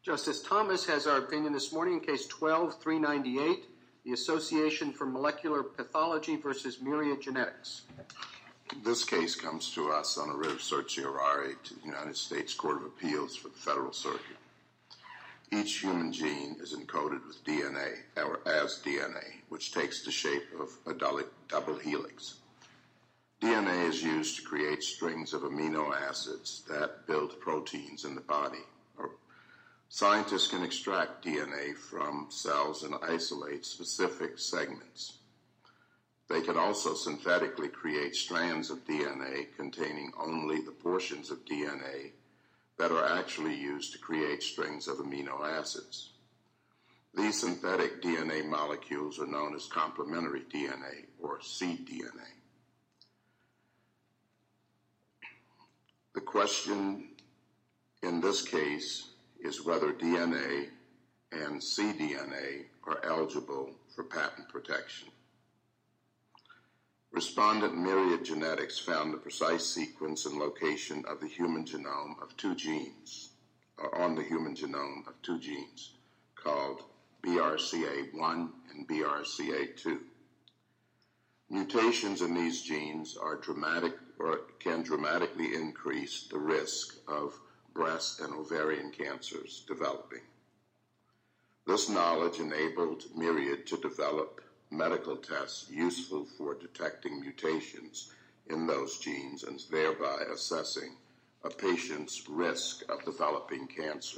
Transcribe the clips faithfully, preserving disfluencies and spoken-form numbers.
Justice Thomas has our opinion this morning in case twelve three ninety-eight, the Association for Molecular Pathology versus Myriad Genetics. This case comes to us on a writ of certiorari to the United States Court of Appeals for the Federal Circuit. Each human gene is encoded with D N A, or as D N A, which takes the shape of a double helix. D N A is used to create strings of amino acids that build proteins in the body. Scientists can extract D N A from cells and isolate specific segments. They can also synthetically create strands of D N A containing only the portions of D N A that are actually used to create strings of amino acids. These synthetic D N A molecules are known as complementary D N A, or cDNA. The question in this case is whether D N A and cDNA are eligible for patent protection. Respondent Myriad Genetics found the precise sequence and location of the human genome of two genes, or on the human genome of two genes, called B R C A one and B R C A two. Mutations in these genes are dramatic or can dramatically increase the risk of breast and ovarian cancers developing. This knowledge enabled Myriad to develop medical tests useful for detecting mutations in those genes and thereby assessing a patient's risk of developing cancer.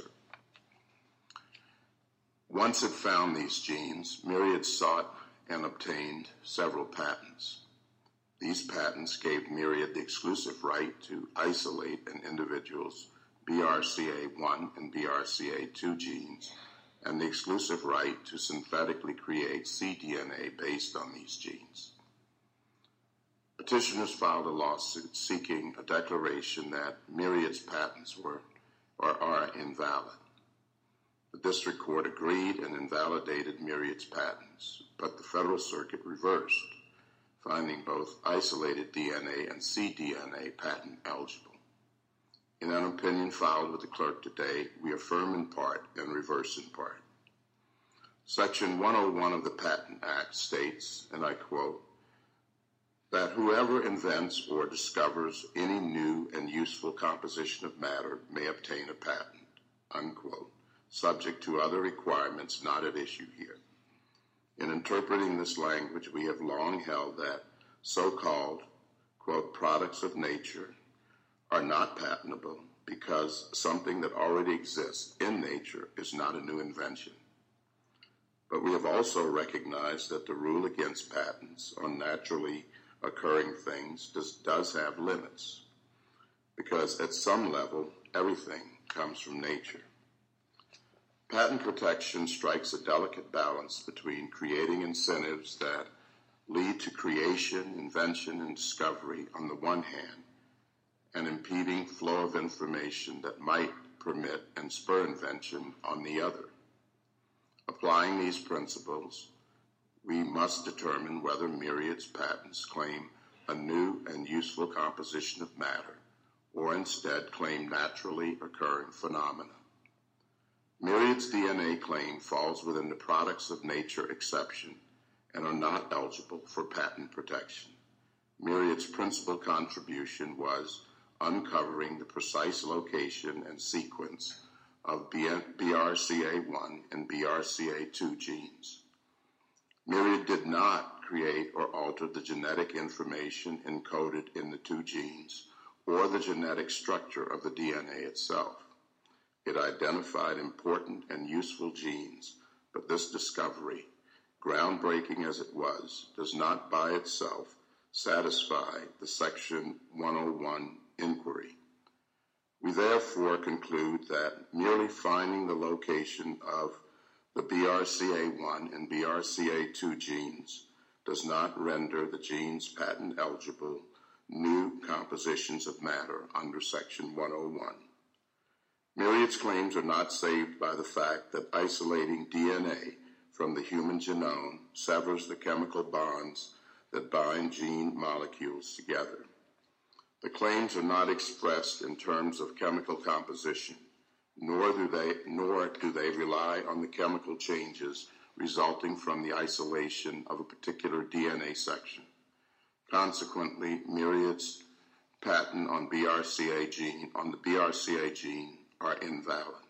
Once it found these genes, Myriad sought and obtained several patents. These patents gave Myriad the exclusive right to isolate an individual's B R C A one and B R C A two genes, and the exclusive right to synthetically create cDNA based on these genes. Petitioners filed a lawsuit seeking a declaration that Myriad's patents were or are invalid. The district court agreed and invalidated Myriad's patents, but the Federal Circuit reversed, finding both isolated D N A and cDNA patent eligible. In an opinion filed with the clerk today, we affirm in part and reverse in part. Section one oh one of the Patent Act states, and I quote, that whoever invents or discovers any new and useful composition of matter may obtain a patent, unquote, subject to other requirements not at issue here. In interpreting this language, we have long held that so-called, quote, products of nature are not patentable because something that already exists in nature is not a new invention. But we have also recognized that the rule against patents on naturally occurring things does, does have limits, because at some level, everything comes from nature. Patent protection strikes a delicate balance between creating incentives that lead to creation, invention, and discovery on the one hand, and impeding flow of information that might permit and spur invention on the other. Applying these principles, we must determine whether Myriad's patents claim a new and useful composition of matter, or instead claim naturally occurring phenomena. Myriad's D N A claim falls within the products of nature exception and are not eligible for patent protection. Myriad's principal contribution was uncovering the precise location and sequence of B R C A one and B R C A two genes. Myriad did not create or alter the genetic information encoded in the two genes or the genetic structure of the D N A itself. It identified important and useful genes, but this discovery, groundbreaking as it was, does not by itself satisfy the Section one oh one inquiry. We therefore conclude that merely finding the location of the B R C A one and B R C A two genes does not render the genes patent eligible new compositions of matter under Section one oh one. Myriad's claims are not saved by the fact that isolating D N A from the human genome severs the chemical bonds that bind gene molecules together. The claims are not expressed in terms of chemical composition, nor do they, nor do they rely on the chemical changes resulting from the isolation of a particular D N A section. Consequently, Myriad's patent on B R C A gene, on the B R C A gene are invalid.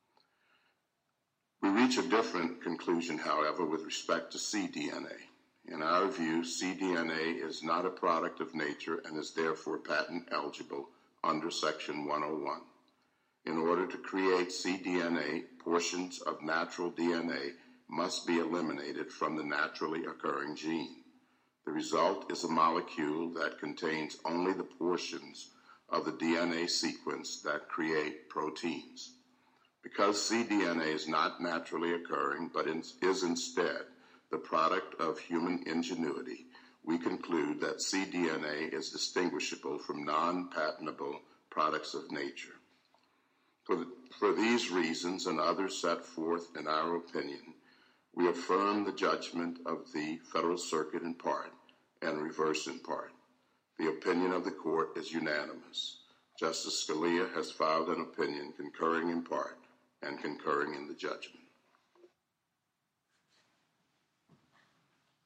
We reach a different conclusion, however, with respect to cDNA. In our view, cDNA is not a product of nature and is therefore patent eligible under Section one oh one. In order to create cDNA, portions of natural D N A must be eliminated from the naturally occurring gene. The result is a molecule that contains only the portions of the D N A sequence that create proteins. Because cDNA is not naturally occurring but is instead the product of human ingenuity, we conclude that cDNA is distinguishable from non-patentable products of nature. For, the, for these reasons and others set forth in our opinion, we affirm the judgment of the Federal Circuit in part and reverse in part. The opinion of the court is unanimous. Justice Scalia has filed an opinion concurring in part and concurring in the judgment.